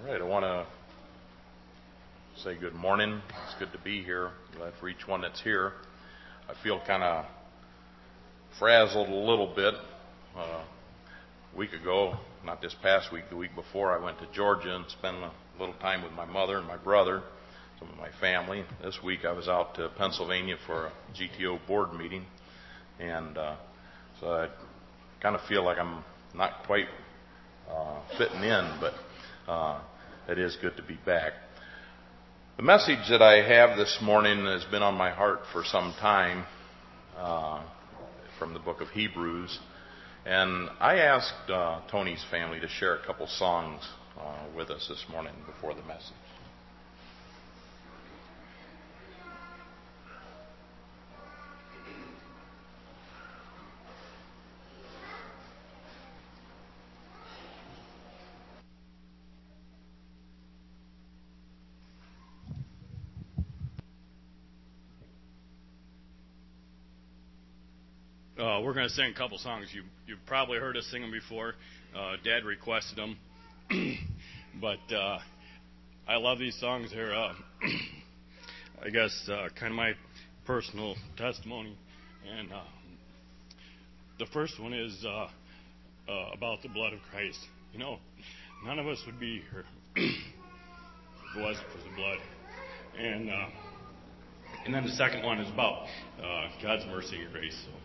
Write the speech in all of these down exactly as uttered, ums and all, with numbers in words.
All right, I want to say good morning. It's good to be here. Glad for each one that's here. I feel kind of frazzled a little bit. Uh, a week ago, not this past week, the week before, I went to Georgia and spent a little time with my mother and my brother, some of my family. This week I was out to Pennsylvania for a G T O board meeting, and uh, so I kind of feel like I'm not quite uh, fitting in, but uh, it is good to be back. The message that I have this morning has been on my heart for some time, uh, from the book of Hebrews. And I asked uh, Tony's family to share a couple songs uh, with us this morning before the message. Uh, we're going to sing a couple songs. You, you've probably heard us sing them before. Uh, Dad requested them. but uh, I love these songs. They're, uh, I guess, uh, kind of my personal testimony. And uh, the first one is uh, uh, about the blood of Christ. You know, none of us would be here if it wasn't for the blood. And uh, and then the second one is about uh, God's mercy and grace. So.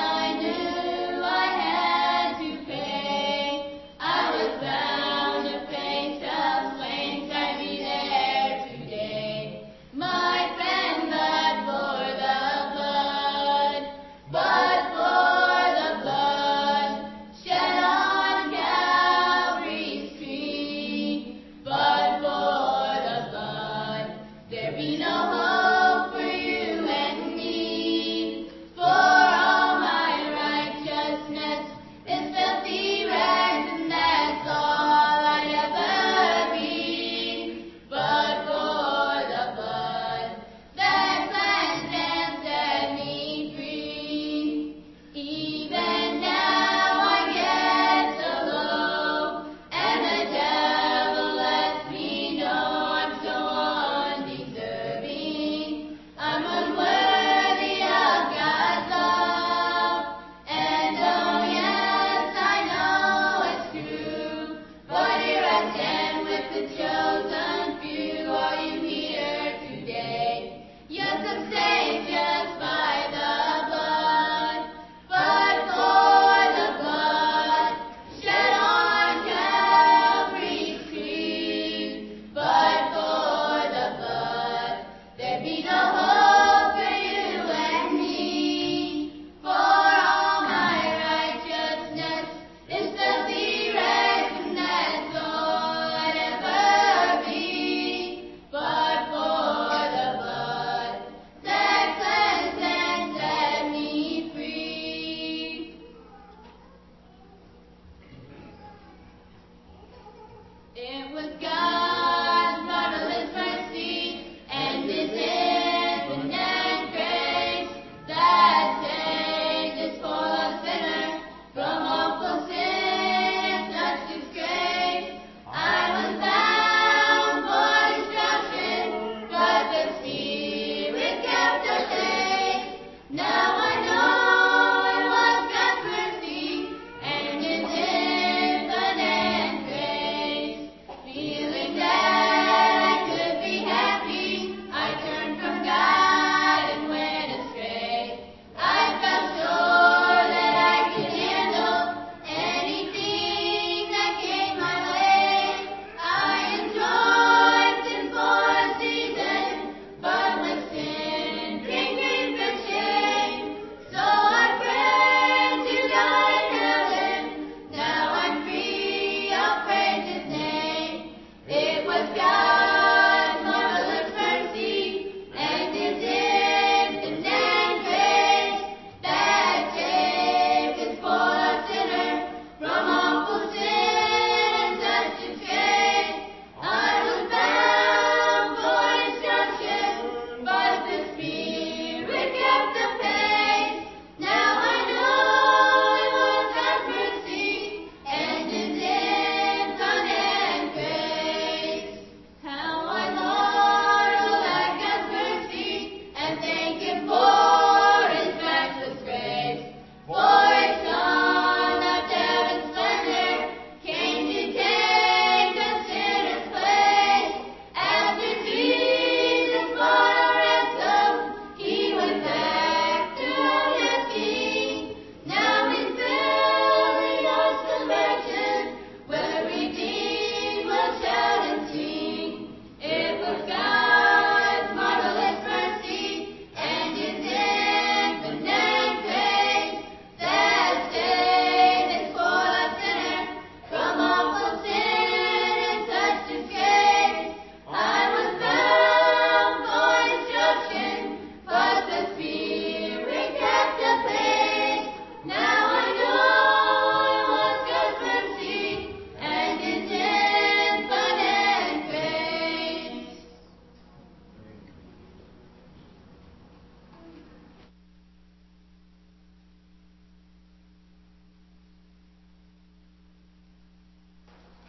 I was bound to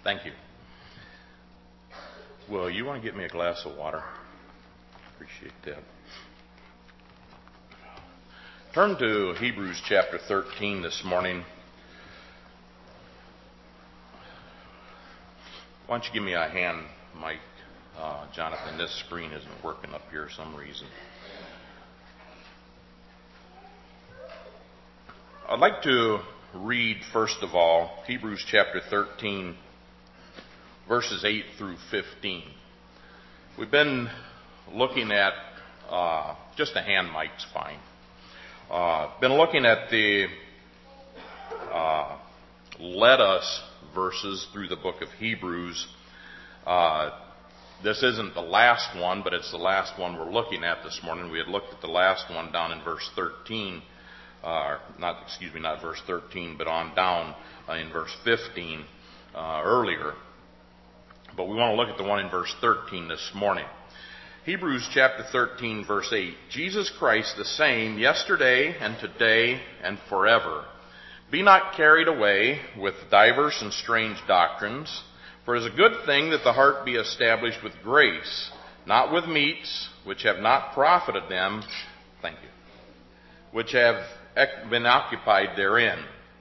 Thank you. Well, you want to get me a glass of water? Appreciate that. Turn to Hebrews chapter thirteen this morning. Why don't you give me a hand, Mike? Uh, Jonathan, this screen isn't working up here for some reason. I'd like to read, first of all, Hebrews chapter thirteen, verses eight through fifteen. We've been looking at, uh, just a hand mic's fine. Uh, been looking at the uh, let us verses through the book of Hebrews. Uh, this isn't the last one, but it's the last one we're looking at this morning. We had looked at the last one down in verse thirteen. Uh, not, excuse me, not verse thirteen, but on down uh, in verse fifteen uh, earlier. But we want to look at the one in verse thirteen this morning. Hebrews chapter thirteen, verse eight. Jesus Christ the same yesterday and today and forever. Be not carried away with diverse and strange doctrines, for it is a good thing that the heart be established with grace, not with meats, which have not profited them, thank you, which have been occupied therein.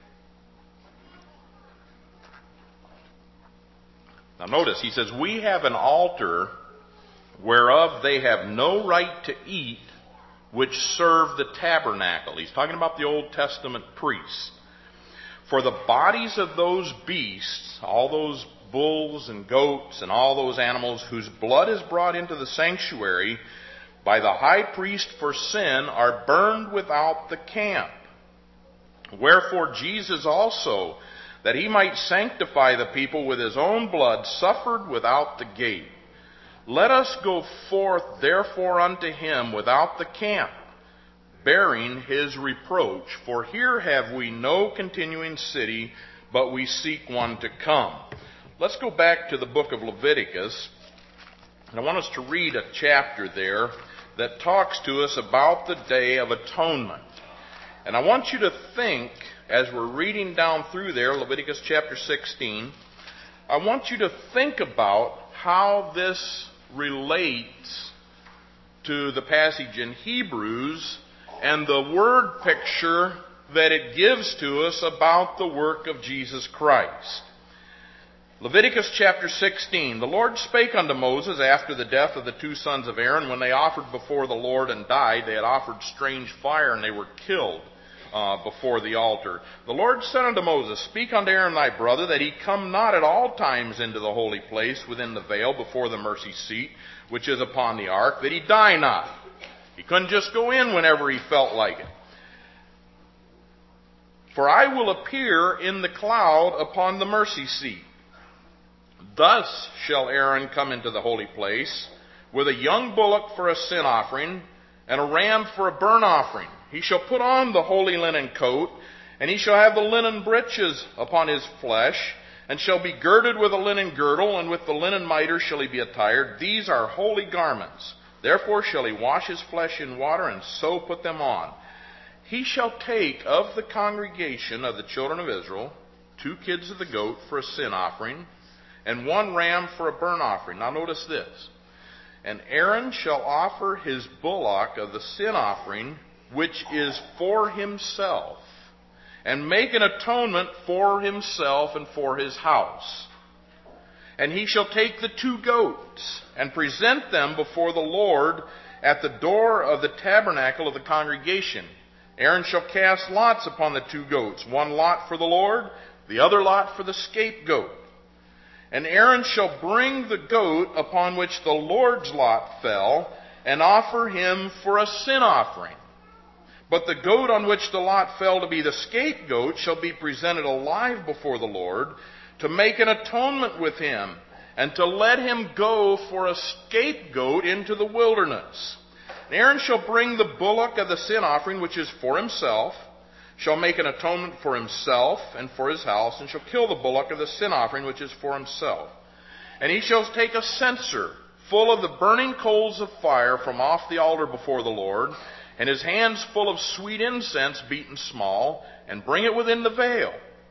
Now notice, he says, we have an altar whereof they have no right to eat, which serve the tabernacle. He's talking about the Old Testament priests. For the bodies of those beasts, all those bulls and goats and all those animals whose blood is brought into the sanctuary by the high priest for sin, are burned without the camp. Wherefore Jesus also, that he might sanctify the people with his own blood, suffered without the gate. Let us go forth therefore unto him without the camp, bearing his reproach. For here have we no continuing city, but we seek one to come. Let's go back to the book of Leviticus. And I want us to read a chapter there that talks to us about the Day of Atonement. And I want you to think, as we're reading down through there, Leviticus chapter sixteen, I want you to think about how this relates to the passage in Hebrews and the word picture that it gives to us about the work of Jesus Christ. Leviticus chapter sixteen. The Lord spake unto Moses after the death of the two sons of Aaron, when they offered before the Lord and died. They had offered strange fire, and they were killed uh, before the altar. The Lord said unto Moses, Speak unto Aaron thy brother, that he come not at all times into the holy place within the veil before the mercy seat, which is upon the ark, that he die not. He couldn't just go in whenever he felt like it. For I will appear in the cloud upon the mercy seat. Thus shall Aaron come into the holy place, with a young bullock for a sin offering, and a ram for a burnt offering. He shall put on the holy linen coat, and he shall have the linen breeches upon his flesh, and shall be girded with a linen girdle, and with the linen mitre shall he be attired. These are holy garments. Therefore shall he wash his flesh in water, and so put them on. He shall take of the congregation of the children of Israel two kids of the goat for a sin offering, and one ram for a burnt offering. Now notice this. And Aaron shall offer his bullock of the sin offering, which is for himself, and make an atonement for himself and for his house. And he shall take the two goats, and present them before the Lord at the door of the tabernacle of the congregation. Aaron shall cast lots upon the two goats, one lot for the Lord, the other lot for the scapegoat. And Aaron shall bring the goat upon which the Lord's lot fell, and offer him for a sin offering. But the goat on which the lot fell to be the scapegoat shall be presented alive before the Lord, to make an atonement with him, and to let him go for a scapegoat into the wilderness. And Aaron shall bring the bullock of the sin offering, which is for himself, shall make an atonement for himself and for his house, and shall kill the bullock of the sin offering, which is for himself. And he shall take a censer full of the burning coals of fire from off the altar before the Lord, and his hands full of sweet incense beaten small, and bring it within the veil.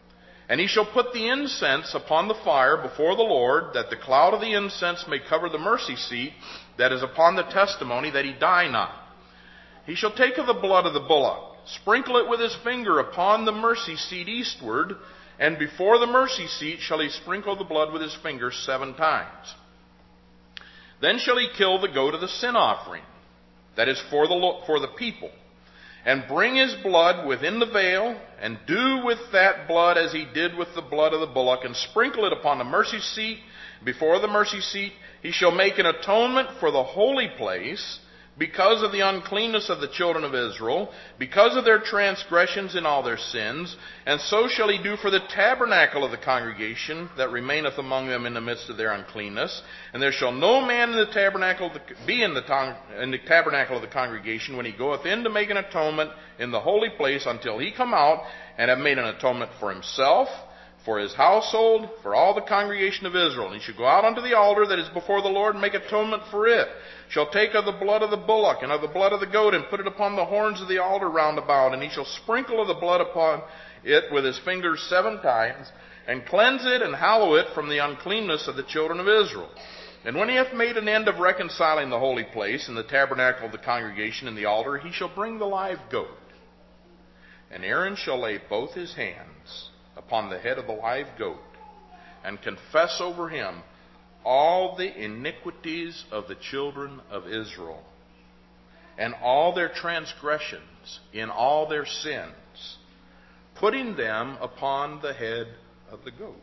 And he shall put the incense upon the fire before the Lord, that the cloud of the incense may cover the mercy seat that is upon the testimony, that he die not. He shall take of the blood of the bullock, sprinkle it with his finger upon the mercy seat eastward, and before the mercy seat shall he sprinkle the blood with his finger seven times. Then shall he kill the goat of the sin offering, that is for the, for the people, and bring his blood within the veil, and do with that blood as he did with the blood of the bullock, and sprinkle it upon the mercy seat. Before the mercy seat he shall make an atonement for the holy place, because of the uncleanness of the children of Israel, because of their transgressions in all their sins, and so shall he do for the tabernacle of the congregation that remaineth among them in the midst of their uncleanness. And there shall no man in the tabernacle be in the, in the tabernacle of the congregation when he goeth in to make an atonement in the holy place, until he come out and have made an atonement for himself, for his household, for all the congregation of Israel. And he shall go out unto the altar that is before the Lord, and make atonement for it. Shall take of the blood of the bullock and of the blood of the goat, and put it upon the horns of the altar round about. And he shall sprinkle of the blood upon it with his fingers seven times, and cleanse it and hallow it from the uncleanness of the children of Israel. And when he hath made an end of reconciling the holy place and the tabernacle of the congregation and the altar, he shall bring the live goat. And Aaron shall lay both his hands upon the head of the live goat, and confess over him all the iniquities of the children of Israel, and all their transgressions in all their sins, putting them upon the head of the goat.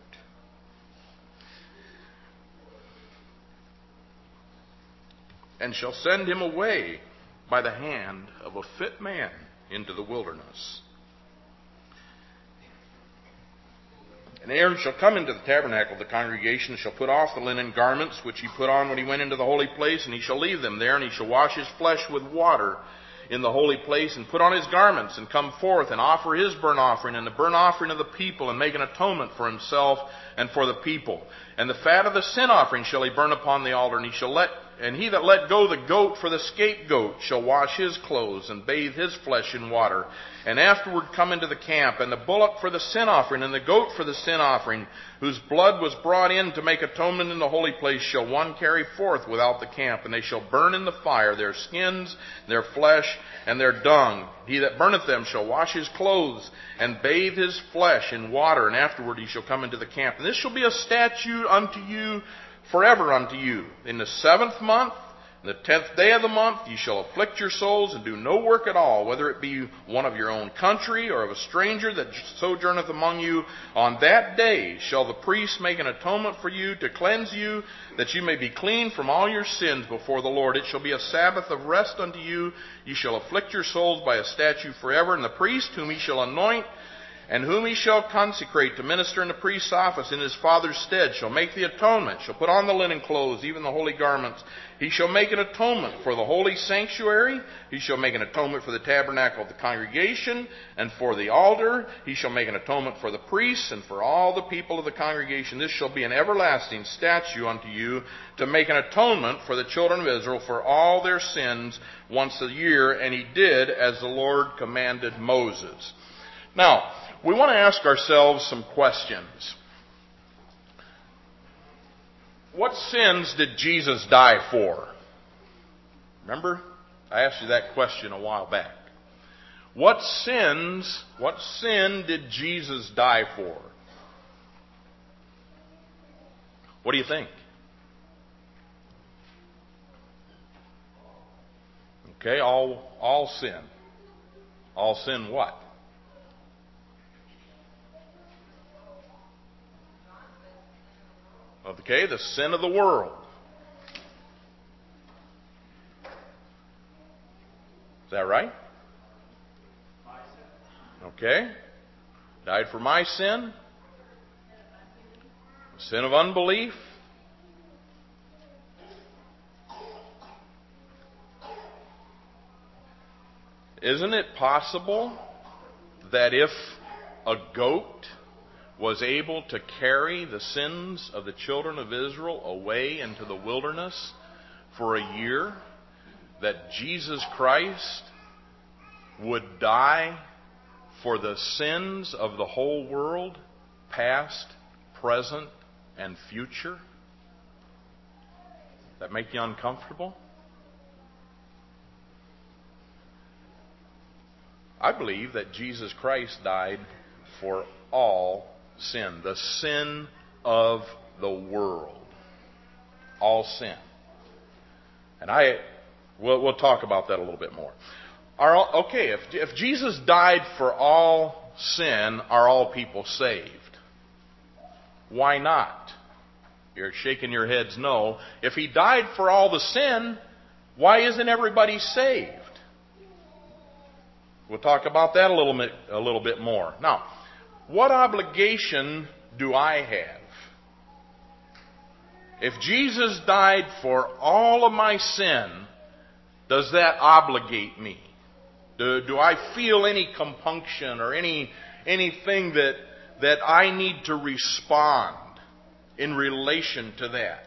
And shall send him away by the hand of a fit man into the wilderness. And Aaron shall come into the tabernacle of the congregation, and shall put off the linen garments which he put on when he went into the holy place, and he shall leave them there, and he shall wash his flesh with water in the holy place, and put on his garments, and come forth, and offer his burnt offering, and the burnt offering of the people, and make an atonement for himself and for the people. And the fat of the sin offering shall he burn upon the altar, and he shall let And he that let go the goat for the scapegoat shall wash his clothes, and bathe his flesh in water, and afterward come into the camp. And the bullock for the sin offering, and the goat for the sin offering, whose blood was brought in to make atonement in the holy place, shall one carry forth without the camp. And they shall burn in the fire their skins, their flesh, and their dung. He that burneth them shall wash his clothes, and bathe his flesh in water, and afterward he shall come into the camp. And this shall be a statute unto you forever unto you. In the seventh month, in the tenth day of the month, ye shall afflict your souls, and do no work at all, whether it be one of your own country, or of a stranger that sojourneth among you. On that day shall the priest make an atonement for you, to cleanse you, that you may be clean from all your sins before the Lord. It shall be a Sabbath of rest unto you. Ye shall afflict your souls by a statute forever. And the priest whom he shall anoint, and whom he shall consecrate to minister in the priest's office in his father's stead, shall make the atonement, shall put on the linen clothes, even the holy garments. He shall make an atonement for the holy sanctuary. He shall make an atonement for the tabernacle of the congregation, and for the altar. He shall make an atonement for the priests, and for all the people of the congregation. This shall be an everlasting statute unto you, to make an atonement for the children of Israel for all their sins once a year. And he did as the Lord commanded Moses. Now, we want to ask ourselves some questions. What sins did Jesus die for? Remember? I asked you that question a while back. What sins, what sin did Jesus die for? What do you think? Okay, all, all sin. All sin what? Okay, the sin of the world. Is that right? Okay. Died for my sin. The sin of unbelief. Isn't it possible that if a goat was able to carry the sins of the children of Israel away into the wilderness for a year, that Jesus Christ would die for the sins of the whole world past, present, and future? That make you uncomfortable? I believe that Jesus Christ died for all sin, the sin of the world. All sin. And I, we'll, we'll talk about that a little bit more. Are all, okay, if, if Jesus died for all sin, are all people saved? Why not? You're shaking your heads no. If He died for all the sin, why isn't everybody saved? We'll talk about that a little bit, a little bit more. Now, what obligation do I have? If Jesus died for all of my sin, does that obligate me? Do, do I feel any compunction or any anything that that I need to respond in relation to that?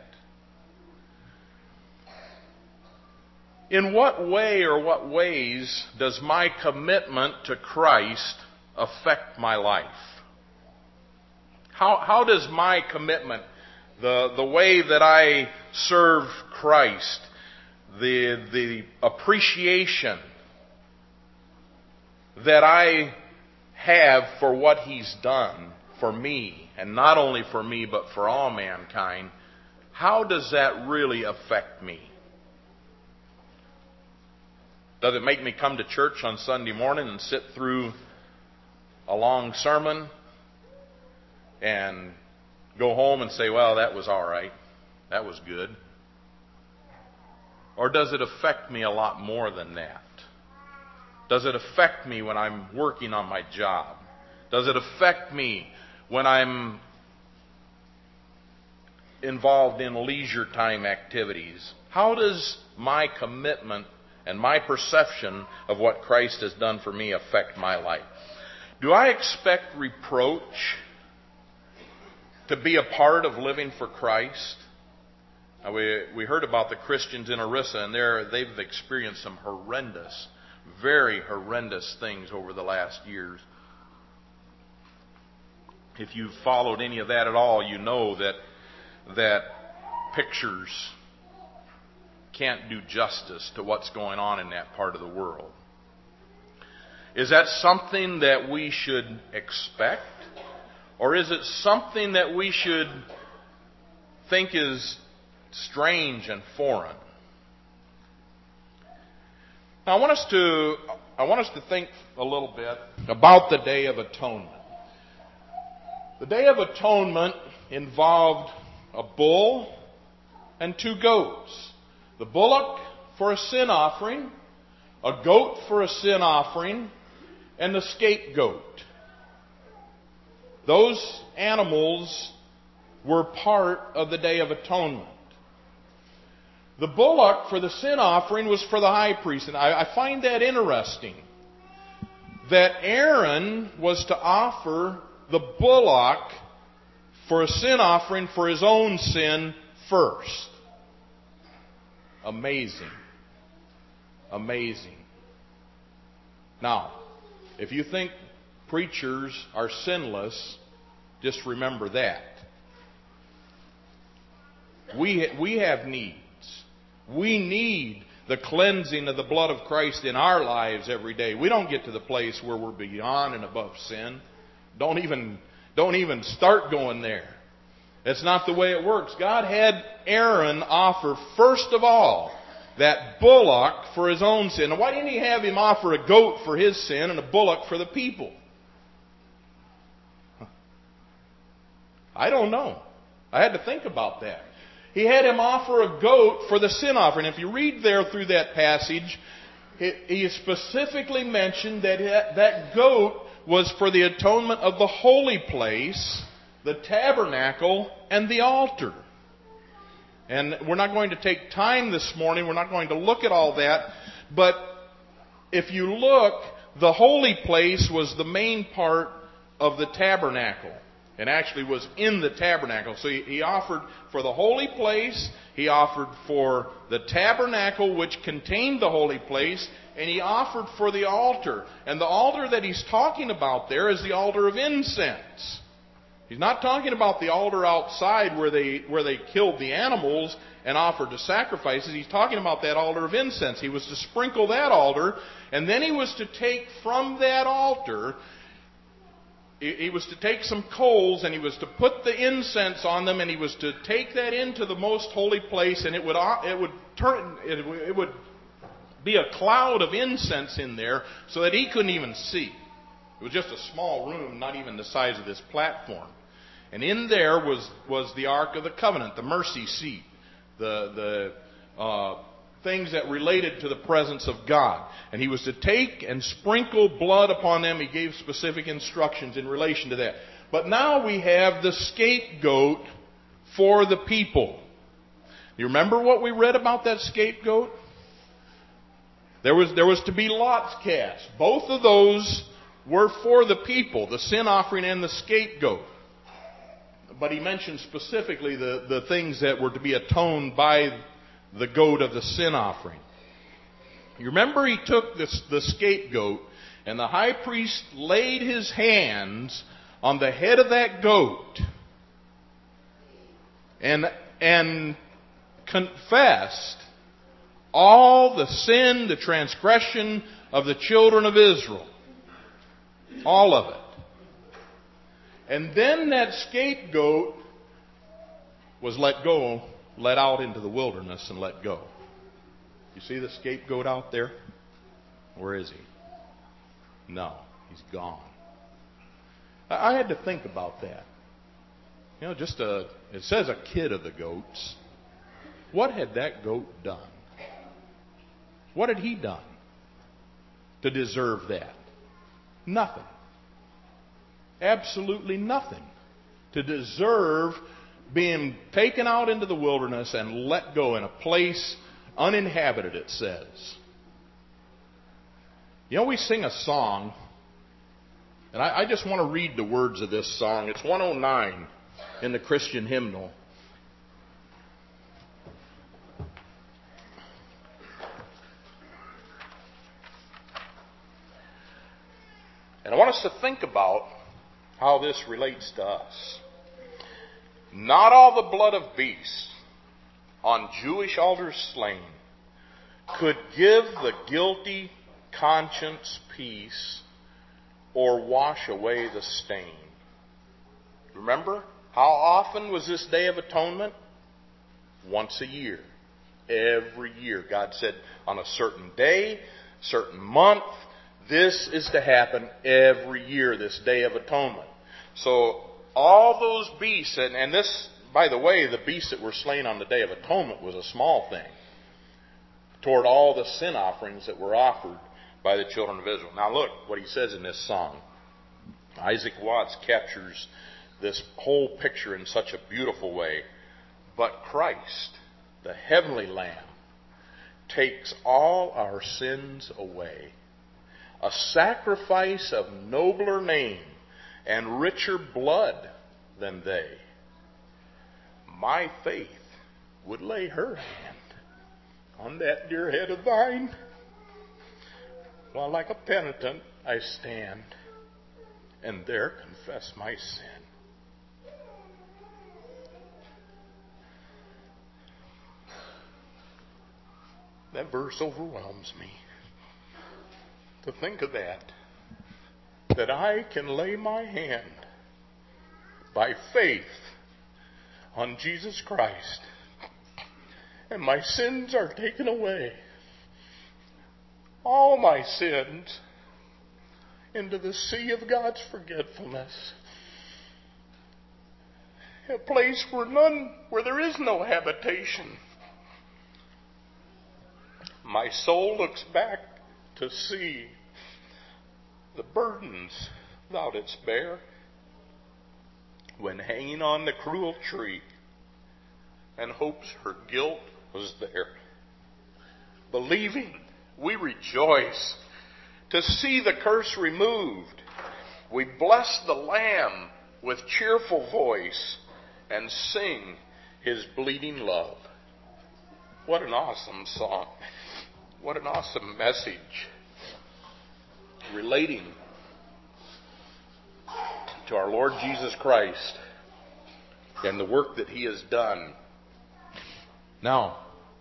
In what way or what ways does my commitment to Christ affect my life? How, how does my commitment, the, the way that I serve Christ, the, the appreciation that I have for what He's done for me, and not only for me but for all mankind, how does that really affect me? Does it make me come to church on Sunday morning and sit through a long sermon and go home and say, well, that was all right, that was good? Or does it affect me a lot more than that? Does it affect me when I'm working on my job? Does it affect me when I'm involved in leisure time activities? How does my commitment and my perception of what Christ has done for me affect my life? Do I expect reproach to be a part of living for Christ? Now we we heard about the Christians in Orissa, and they're, they've experienced some horrendous, very horrendous things over the last years. If you've followed any of that at all, you know that that pictures can't do justice to what's going on in that part of the world. Is that something that we should expect? Or is it something that we should think is strange and foreign? Now, I want us to I want us to think a little bit about the Day of Atonement. The Day of Atonement involved a bull and two goats. The bullock for a sin offering, a goat for a sin offering, and the scapegoat. Those animals were part of the Day of Atonement. The bullock for the sin offering was for the high priest. And I, I find that interesting, that Aaron was to offer the bullock for a sin offering for his own sin first. Amazing. Amazing. Now, if you think preachers are sinless, just remember that. We, we have needs. We need the cleansing of the blood of Christ in our lives every day. We don't get to the place where we're beyond and above sin. Don't even, don't even start going there. That's not the way it works. God had Aaron offer, first of all, that bullock for his own sin. Now, why didn't He have him offer a goat for his sin and a bullock for the people? I don't know. I had to think about that. He had him offer a goat for the sin offering. If you read there through that passage, he specifically mentioned that that goat was for the atonement of the holy place, the tabernacle, and the altar. And we're not going to take time this morning. We're not going to look at all that. But if you look, the holy place was the main part of the tabernacle. And actually was in the tabernacle. So he, he offered for the holy place, he offered for the tabernacle which contained the holy place, and he offered for the altar. And the altar that he's talking about there is the altar of incense. He's not talking about the altar outside where they where they killed the animals and offered the sacrifices. He's talking about that altar of incense. He was to sprinkle that altar, and then he was to take from that altar, he was to take some coals, and he was to put the incense on them, and he was to take that into the most holy place, and it would it would turn it would, it would be a cloud of incense in there so that he couldn't even see. It was just a small room, not even the size of this platform. And in there was, was the Ark of the Covenant, the mercy seat, the, the uh, things that related to the presence of God. And he was to take and sprinkle blood upon them. He gave specific instructions in relation to that. But now we have the scapegoat for the people. You remember what we read about that scapegoat? There was, there was to be lots cast. Both of those were for the people, the sin offering and the scapegoat. But he mentioned specifically the, the things that were to be atoned by the goat of the sin offering. You remember he took this, the scapegoat, and the high priest laid his hands on the head of that goat and, and confessed all the sin, the transgression of the children of Israel. All of it. And then that scapegoat was let go, let out into the wilderness and let go. You see the scapegoat out there? Where is he? No, he's gone. I had to think about that. You know, just a, it says a kid of the goats. What had that goat done? What had he done to deserve that? Nothing. Absolutely nothing to deserve being taken out into the wilderness and let go in a place uninhabited, it says. You know, we sing a song, and I, I just want to read the words of this song. It's one oh nine in the Christian hymnal. And I want us to think about how this relates to us. Not all the blood of beasts on Jewish altars slain could give the guilty conscience peace or wash away the stain. Remember, how often was this Day of Atonement? Once a year. Every year. God said on a certain day, certain month, this is to happen every year, this Day of Atonement. So all those beasts, and, and this, by the way, the beasts that were slain on the Day of Atonement was a small thing toward all the sin offerings that were offered by the children of Israel. Now look what he says in this song. Isaac Watts captures this whole picture in such a beautiful way. But Christ, the heavenly Lamb, takes all our sins away. A sacrifice of nobler name and richer blood than they. My faith would lay her hand on that dear head of thine, while like a penitent I stand and there confess my sin. That verse overwhelms me. To think of that, that I can lay my hand by faith on Jesus Christ and my sins are taken away. All my sins into the sea of God's forgetfulness. A place where none, where there is no habitation. My soul looks back to see the burdens thou didst bear when hanging on the cruel tree, and hopes her guilt was there. Believing, we rejoice to see the curse removed. We bless the Lamb with cheerful voice and sing his bleeding love. What an awesome song. What an awesome message relating to our Lord Jesus Christ and the work that He has done. Now,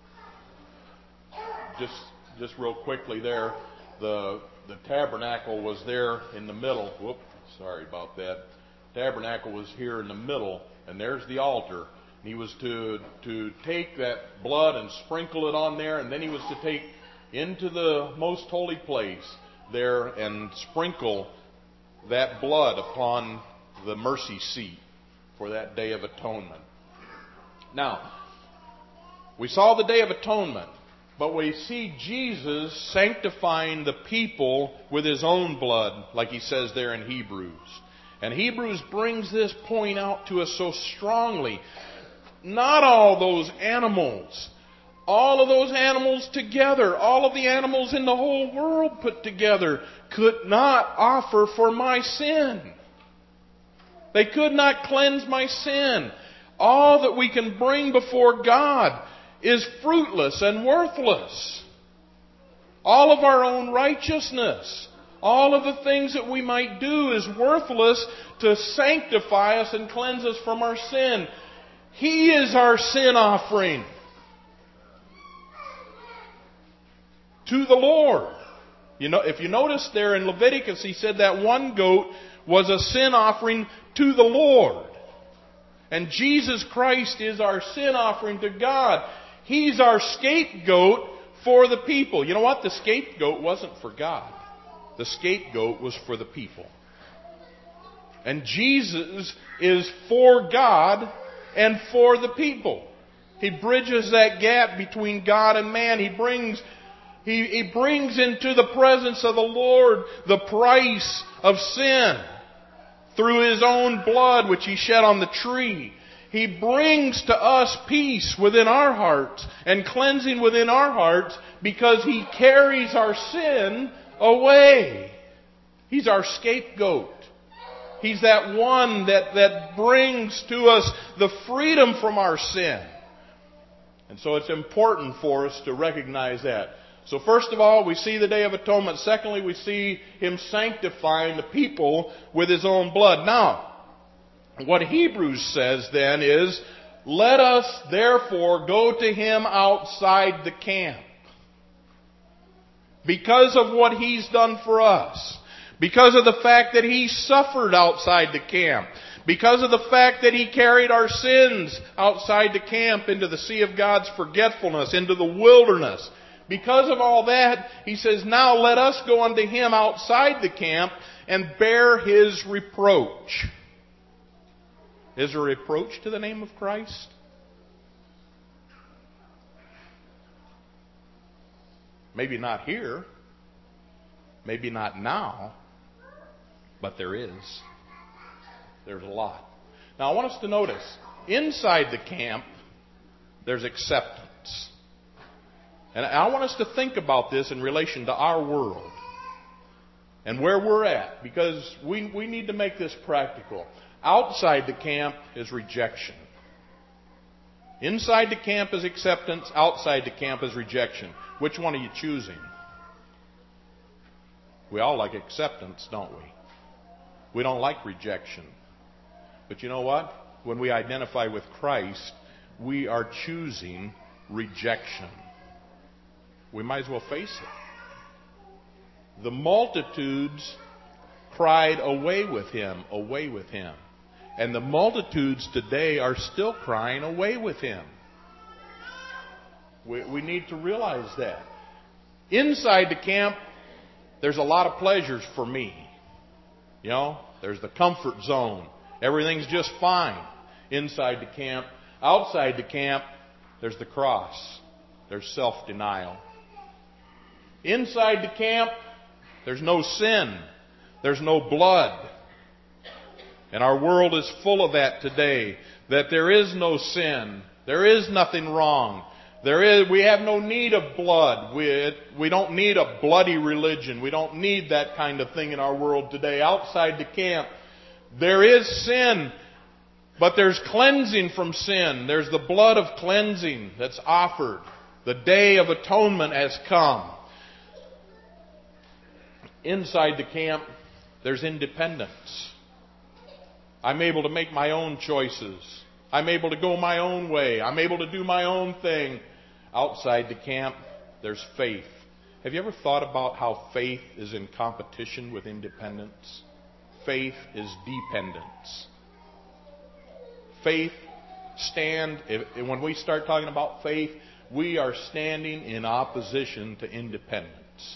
just just real quickly there, the the tabernacle was there in the middle. Whoop, sorry about that. Tabernacle was here in the middle, and there's the altar. And He was to to take that blood and sprinkle it on there, and then He was to take into the most holy place there and sprinkle that blood upon the mercy seat for that Day of Atonement. Now, we saw the Day of Atonement, but we see Jesus sanctifying the people with His own blood, like He says there in Hebrews. And Hebrews brings this point out to us so strongly. Not all those animals, all of those animals together, all of the animals in the whole world put together could not offer for my sin. They could not cleanse my sin. All that we can bring before God is fruitless and worthless. All of our own righteousness, all of the things that we might do is worthless to sanctify us and cleanse us from our sin. He is our sin offering to the Lord. You know, if you notice there in Leviticus, He said that one goat was a sin offering to the Lord. And Jesus Christ is our sin offering to God. He's our scapegoat for the people. You know what? The scapegoat wasn't for God. The scapegoat was for the people. And Jesus is for God and for the people. He bridges that gap between God and man. He brings He, he brings into the presence of the Lord the price of sin through His own blood which He shed on the tree. He brings to us peace within our hearts and cleansing within our hearts because He carries our sin away. He's our scapegoat. He's that one that, that brings to us the freedom from our sin. And so it's important for us to recognize that. So first of all, we see the Day of Atonement. Secondly, we see Him sanctifying the people with His own blood. Now, what Hebrews says then is, let us therefore go to Him outside the camp. Because of what He's done for us. Because of the fact that He suffered outside the camp. Because of the fact that He carried our sins outside the camp into the sea of God's forgetfulness, into the wilderness. Because of all that, He says, now let us go unto Him outside the camp and bear His reproach. Is there a reproach to the name of Christ? Maybe not here. Maybe not now. But there is. There's a lot. Now I want us to notice, inside the camp, there's acceptance. And I want us to think about this in relation to our world and where we're at, because we, we need to make this practical. Outside the camp is rejection. Inside the camp is acceptance. Outside the camp is rejection. Which one are you choosing? We all like acceptance, don't we? We don't like rejection. But you know what? When we identify with Christ, we are choosing rejection. We might as well face it. The multitudes cried, away with Him, away with Him. And the multitudes today are still crying, away with Him. We, we need to realize that. Inside the camp, there's a lot of pleasures for me. You know, there's the comfort zone. Everything's just fine inside the camp. Outside the camp, there's the cross. There's self-denial. Inside the camp, there's no sin. There's no blood. And our world is full of that today. That there is no sin. There is nothing wrong. There is, we have no need of blood. We, we don't need a bloody religion. We don't need that kind of thing in our world today. Outside the camp, there is sin, but there's cleansing from sin. There's the blood of cleansing that's offered. The Day of Atonement has come. Inside the camp, there's independence. I'm able to make my own choices. I'm able to go my own way. I'm able to do my own thing. Outside the camp, there's faith. Have you ever thought about how faith is in competition with independence? Faith is dependence. Faith stand, if, when we start talking about faith, we are standing in opposition to independence.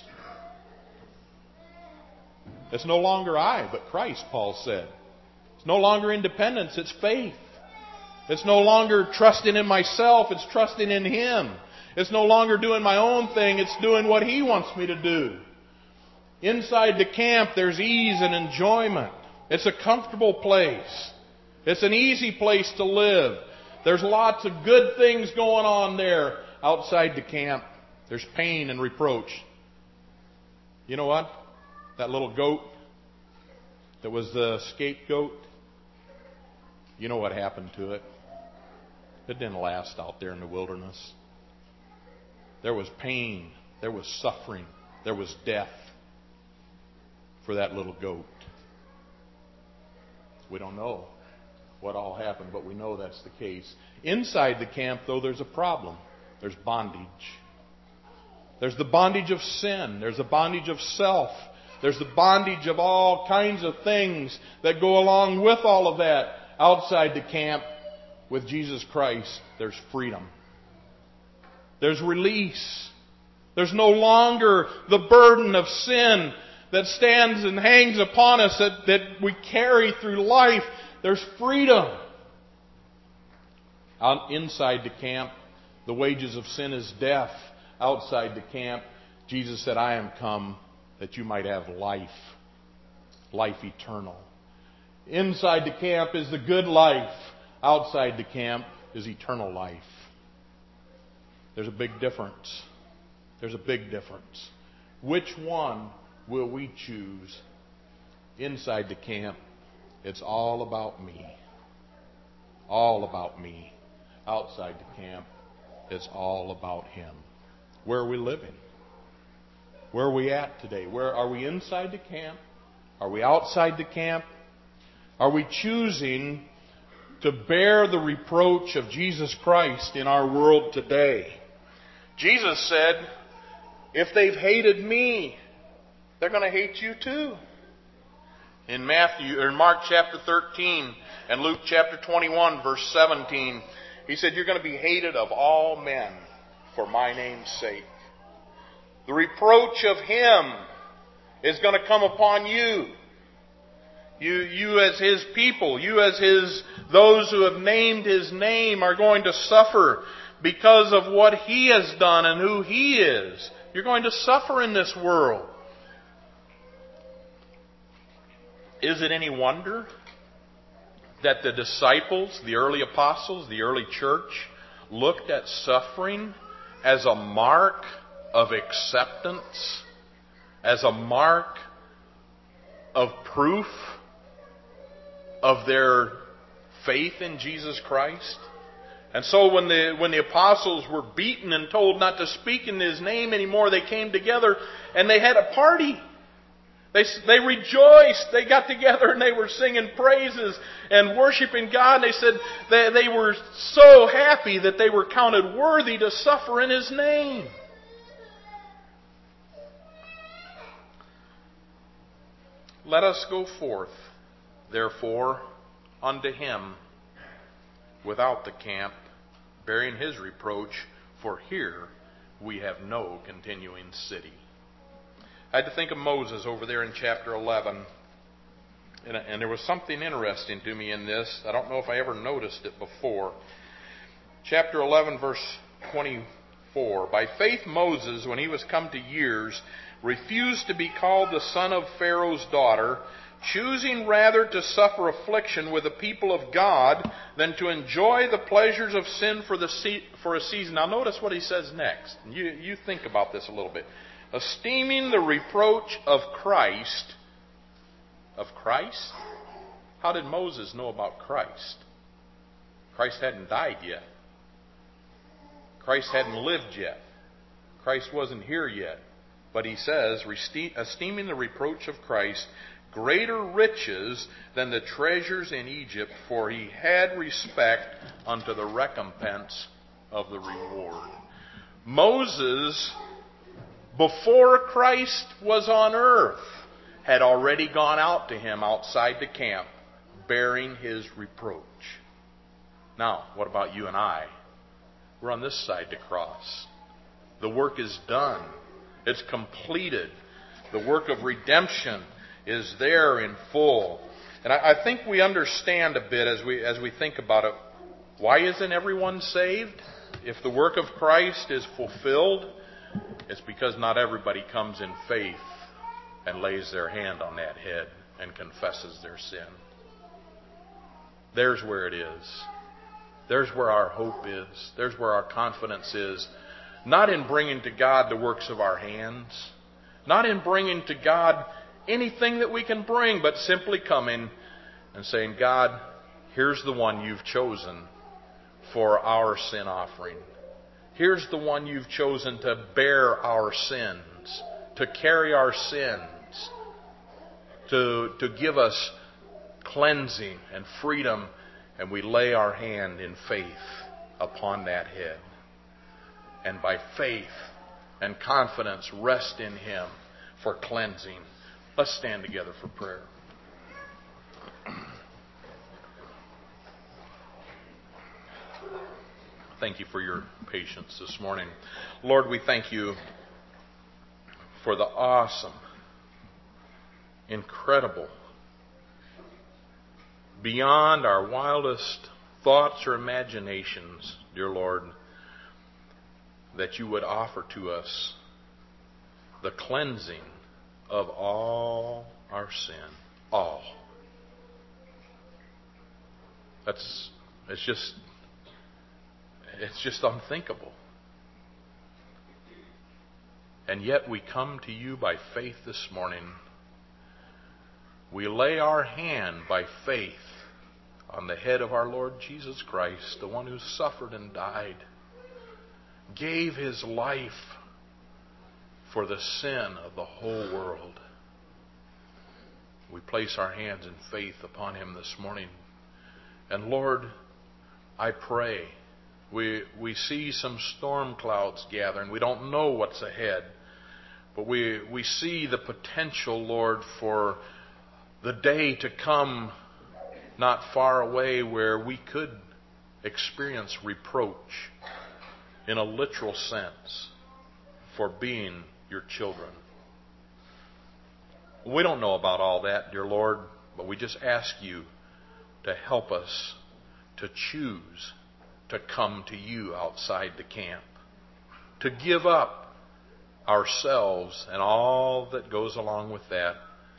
It's no longer I, but Christ, Paul said. It's no longer independence, it's faith. It's no longer trusting in myself, it's trusting in Him. It's no longer doing my own thing, it's doing what He wants me to do. Inside the camp, there's ease and enjoyment. It's a comfortable place. It's an easy place to live. There's lots of good things going on there. Outside the camp, there's pain and reproach. You know what? That little goat that was the scapegoat, you know what happened to it? It didn't last out there in the wilderness. There was pain. There was suffering. There was death for that little goat. We don't know what all happened, but we know that's the case. Inside the camp, though, there's a problem. There's bondage. There's the bondage of sin. There's the bondage of self. There's the bondage of all kinds of things that go along with all of that. Outside the camp, with Jesus Christ, there's freedom. There's release. There's no longer the burden of sin that stands and hangs upon us that, that we carry through life. There's freedom. Out inside the camp, the wages of sin is death. Outside the camp, Jesus said, I am come that you might have life. Life eternal. Inside the camp is the good life. Outside the camp is eternal life. There's a big difference. There's a big difference. Which one will we choose? Inside the camp, it's all about me. All about me. Outside the camp, it's all about Him. Where are we living? Where are we at today? Where are we inside the camp? Are we outside the camp? Are we choosing to bear the reproach of Jesus Christ in our world today? Jesus said, if they've hated me, they're going to hate you too. In Matthew or in Mark chapter thirteen and Luke chapter twenty-one verse seventeen, He said, you're going to be hated of all men for my name's sake. The reproach of Him is going to come upon you. You, you as His people, you as His, those who have named His name are going to suffer because of what He has done and who He is. You're going to suffer in this world. Is it any wonder that the disciples, the early apostles, the early church, looked at suffering as a mark of acceptance, as a mark of proof of their faith in Jesus Christ? And so when the when the apostles were beaten and told not to speak in His name anymore, they came together and they had a party. They, they rejoiced. They got together and they were singing praises and worshiping God. And they said they, they were so happy that they were counted worthy to suffer in His name. Let us go forth, therefore, unto Him without the camp, bearing His reproach, for here we have no continuing city. I had to think of Moses over there in chapter eleven. And, and there was something interesting to me in this. I don't know if I ever noticed it before. Chapter eleven, verse twenty-four. By faith Moses, when he was come to years, refused to be called the son of Pharaoh's daughter, choosing rather to suffer affliction with the people of God than to enjoy the pleasures of sin for, the se- for a season. Now notice what he says next. You, you think about this a little bit. Esteeming the reproach of Christ. Of Christ? How did Moses know about Christ? Christ hadn't died yet. Christ hadn't lived yet. Christ wasn't here yet. But he says, esteeming the reproach of Christ greater riches than the treasures in Egypt, for he had respect unto the recompense of the reward. Moses, before Christ was on earth, had already gone out to him outside the camp, bearing his reproach. Now, what about you and I? We're on this side to cross. The work is done. It's completed. The work of redemption is there in full. And I, I think we understand a bit as we as we think about it. Why isn't everyone saved? If the work of Christ is fulfilled, it's because not everybody comes in faith and lays their hand on that head and confesses their sin. There's where it is. There's where our hope is. There's where our confidence is. Not in bringing to God the works of our hands. Not in bringing to God anything that we can bring, but simply coming and saying, God, here's the one you've chosen for our sin offering. Here's the one you've chosen to bear our sins, to carry our sins, to, to give us cleansing and freedom, and we lay our hand in faith upon that head. And by faith and confidence rest in Him for cleansing. Let's stand together for prayer. Thank you for your patience this morning. Lord, we thank you for the awesome, incredible, beyond our wildest thoughts or imaginations, dear Lord, that you would offer to us the cleansing of all our sin. All. That's, it's just, it's just unthinkable. And yet we come to you by faith this morning. We lay our hand by faith on the head of our Lord Jesus Christ, the one who suffered and died, gave His life for the sin of the whole world. We place our hands in faith upon Him this morning. And Lord, I pray, we we see some storm clouds gathering. We don't know what's ahead. But we, we see the potential, Lord, for the day to come not far away where we could experience reproach in a literal sense for being your children. We don't know about all that, dear Lord, but we just ask you to help us to choose to come to you outside the camp, to give up ourselves and all that goes along with that,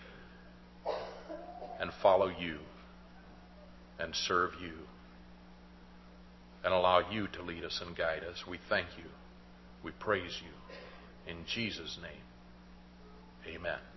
and follow you and serve you and allow you to lead us and guide us. We thank you. We praise you. In Jesus' name, amen.